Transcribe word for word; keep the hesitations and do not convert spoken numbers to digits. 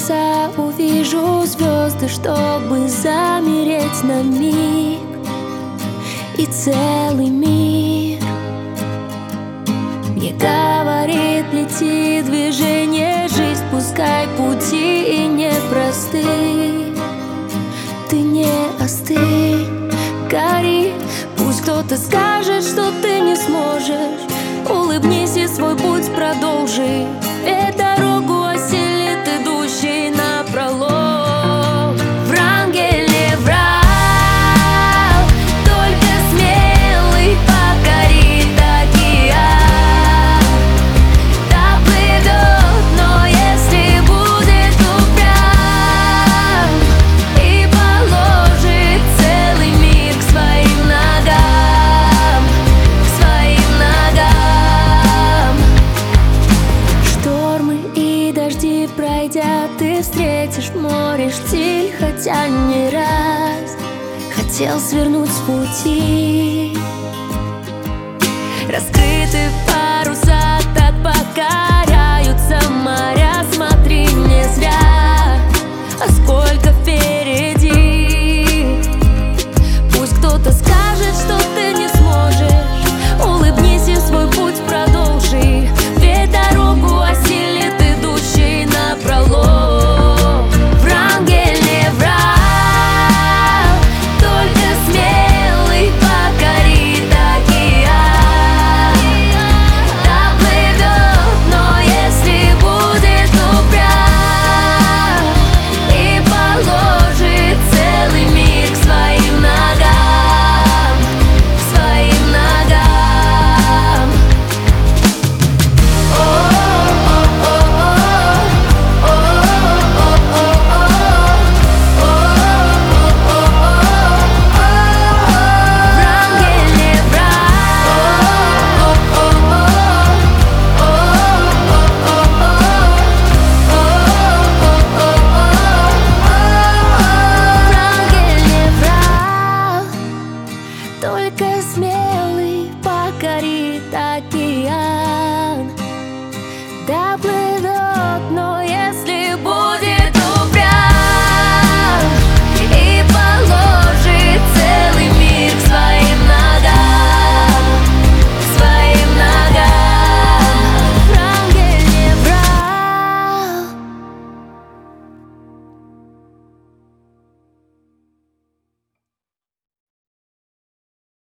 глаза увижу звезды, чтобы замереть на миг и целый мир мне говорит: лети, движение, жизнь, пускай пути и непросты. Ты не остынь, гори, пусть кто-то скажет, что ты не сможешь. Улыбнись и свой путь продолжи, ведь дорогу осилит идущий напролом. Врангель не врал, только смелый покорит океан. Доплывет, но если будет упрям и положит целый мир к своим ногам, к своим ногам. Штормы и дожди пройдя, ты встретишь в море штиль, хотя не раз хотел свернуть с пути. Раскрыты